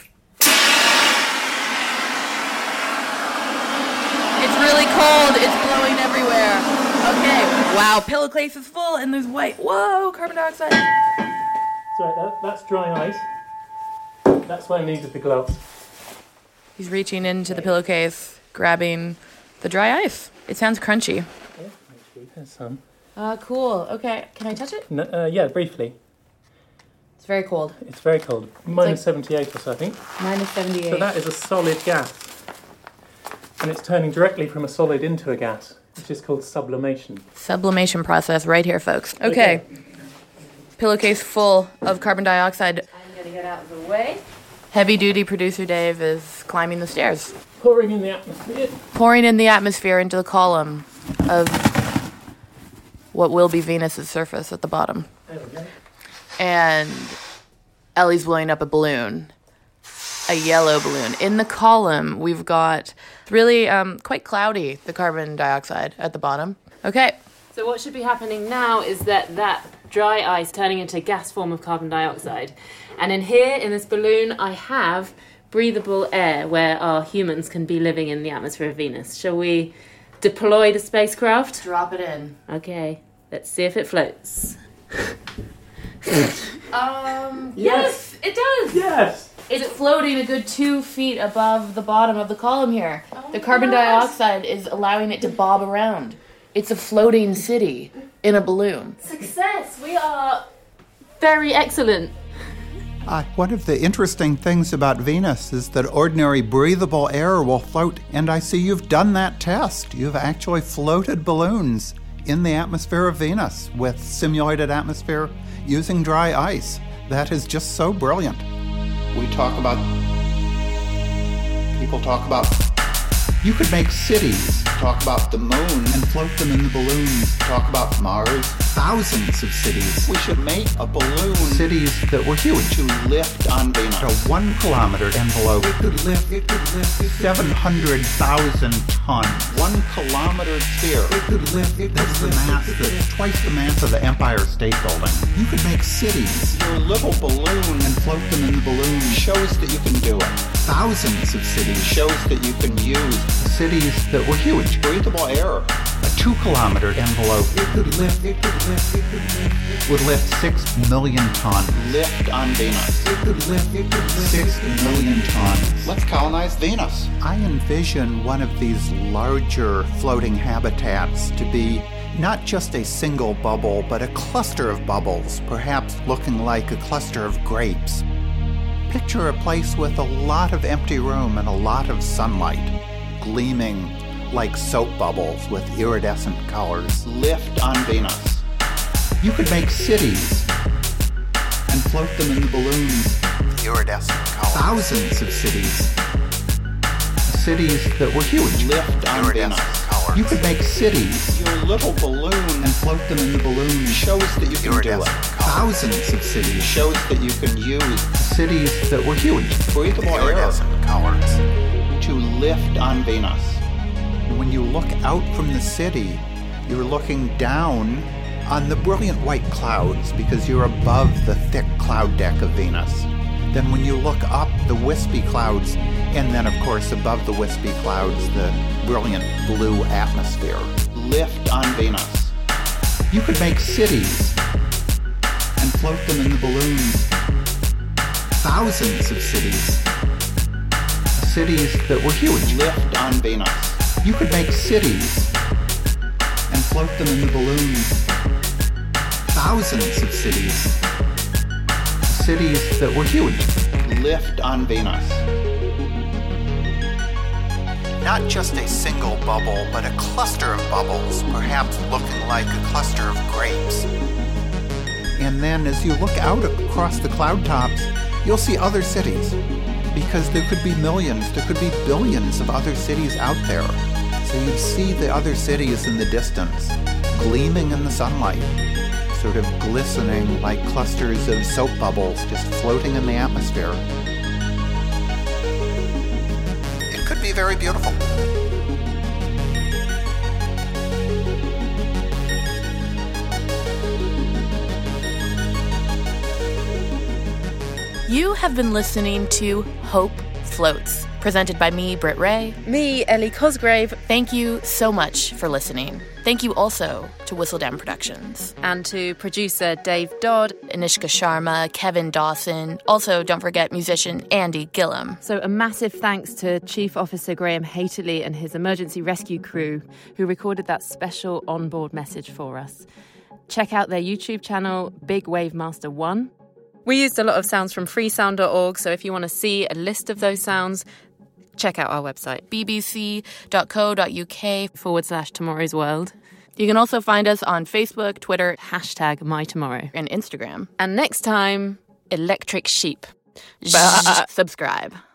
It's really cold. It's blowing everywhere. Okay. Wow, pillowcase is full, and there's white. Whoa, carbon dioxide. So that, that's dry ice. That's why I needed the gloves. He's reaching into the pillowcase, grabbing the dry ice. It sounds crunchy. There's some. Uh, cool. Okay, can I touch it? No, uh, yeah, briefly. It's very cold. It's very cold. Minus like seventy-eight or so, I think. Minus seventy-eight. So that is a solid gas. And it's turning directly from a solid into a gas, which is called sublimation. Sublimation process right here, folks. Okay. okay. Pillowcase full of carbon dioxide. I'm going to get out of the way. Heavy-duty producer Dave is climbing the stairs. Pouring in the atmosphere. Pouring in the atmosphere into the column of what will be Venus's surface at the bottom. There we go. And Ellie's blowing up a balloon, a yellow balloon. In the column, we've got really um, quite cloudy, the carbon dioxide at the bottom. Okay. So what should be happening now is that that dry ice turning into a gas form of carbon dioxide. And in here, in this balloon, I have breathable air where our humans can be living in the atmosphere of Venus. Shall we deploy the spacecraft? Drop it in. Okay, let's see if it floats. um, yes. yes, it does. Yes. It's floating a good two feet above the bottom of the column here. Oh the carbon gosh. dioxide is allowing it to bob around. It's a floating city in a balloon. Success! We are very excellent. Uh, one of the interesting things about Venus is that ordinary breathable air will float, and I see you've done that test. You've actually floated balloons in the atmosphere of Venus with simulated atmosphere using dry ice. That is just so brilliant. We talk about, people talk about, you could make cities, talk about the moon and float them in the balloons, talk about Mars, thousands of cities. We should make a balloon, cities that were huge, to lift on Venus. A one kilometer envelope, it could lift, it could lift, seven hundred thousand tons. One kilometer sphere, it could lift, it That's could the mass, that's twice the mass of the Empire State Building. You could make cities, your little balloon, and float them in the balloon, shows that you can do it. Thousands of cities, shows that you can use cities that were huge. Breathable air, a two kilometer envelope, it could lift, it could lift, it could lift, would lift six million tons. Lift on Venus. It could lift, it could lift six million tons. Let's colonize Venus. I envision one of these larger floating habitats to be not just a single bubble, but a cluster of bubbles, perhaps looking like a cluster of grapes. Picture a place with a lot of empty room and a lot of sunlight, gleaming like soap bubbles with iridescent colors. Lift on Venus. You could make cities and float them in the balloons with iridescent colors. Thousands of cities. Cities that were huge. Lift on Venus. Colors. You could make cities. Your little balloon and float them in the balloon shows that you can do it. Thousands of cities shows that you can use cities that were huge. Breathable air colors to lift on Venus. When you look out from the city, you're looking down on the brilliant white clouds because you're above the thick cloud deck of Venus. Then when you look up, the wispy clouds, and then of course above the wispy clouds, the brilliant blue atmosphere. Lift on Venus. You could make cities and float them in the balloons. Thousands of cities. Cities that were huge. Lift on Venus. You could make cities and float them in the balloons. Thousands of cities. Cities that were huge. Lift on Venus. Not just a single bubble, but a cluster of bubbles, perhaps looking like a cluster of grapes. And then as you look out across the cloud tops, you'll see other cities, because there could be millions, there could be billions of other cities out there. So you'd see the other cities in the distance, gleaming in the sunlight, sort of glistening like clusters of soap bubbles just floating in the atmosphere. It could be very beautiful. You have been listening to Hope Floats, presented by me, Britt Ray. Me, Ellie Cosgrave. Thank you so much for listening. Thank you also to Whistledown Productions. And to producer Dave Dodd, Anishka Sharma, Kevin Dawson. Also, don't forget musician Andy Gillum. So a massive thanks to Chief Officer Graham Haterley and his emergency rescue crew who recorded that special onboard message for us. Check out their YouTube channel, Big Wave Master one. We used a lot of sounds from freesound dot org, so if you want to see a list of those sounds, check out our website, bbc.co.uk forward slash Tomorrow's World. You can also find us on Facebook, Twitter, hashtag MyTomorrow, and Instagram. And next time, Electric Sheep. Subscribe.